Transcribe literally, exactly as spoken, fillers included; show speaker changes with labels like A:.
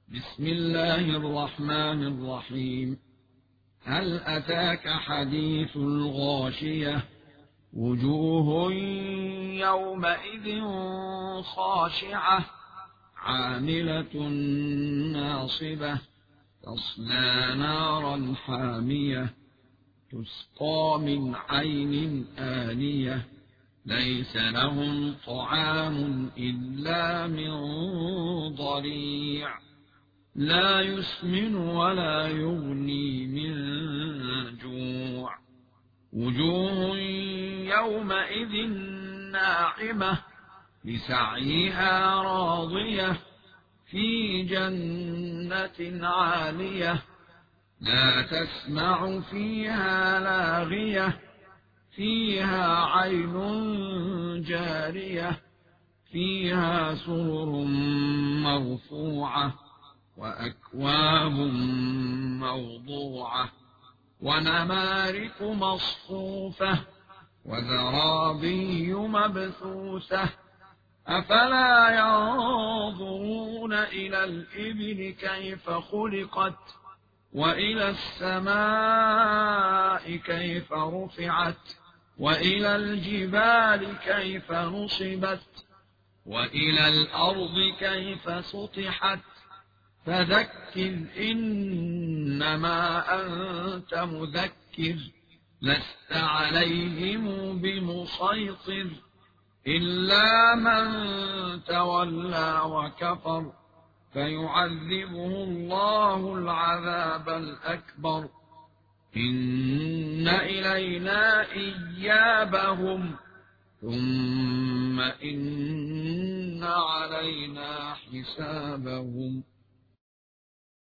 A: بسم الله الرحمن الرحيم. هل أتاك حديث الغاشية؟ وجوه يومئذ خاشعة عاملة ناصبة تصلى نارا حامية تسقى من عين آنية ليس لهم طعام إلا من ضريع لا يسمن ولا يغني من جوع. وجوه يومئذ ناعمة لسعيها راضية في جنة عالية لا تسمع فيها لاغية فيها عين جارية فيها سرر مرفوعة وأكواب موضوعة ونمارق مصفوفة وزرابي مبثوثة أفلا ينظرون إلى الإبل كيف خلقت وإلى السماء كيف رفعت وإلى الجبال كيف نصبت وإلى الأرض كيف سطحت فذكر إنما أنت مذكر لست عليهم بمسيطر إلا من تولى وكفر فيعذبه الله العذاب الأكبر إن إلينا إيابهم ثم إن علينا حسابهم.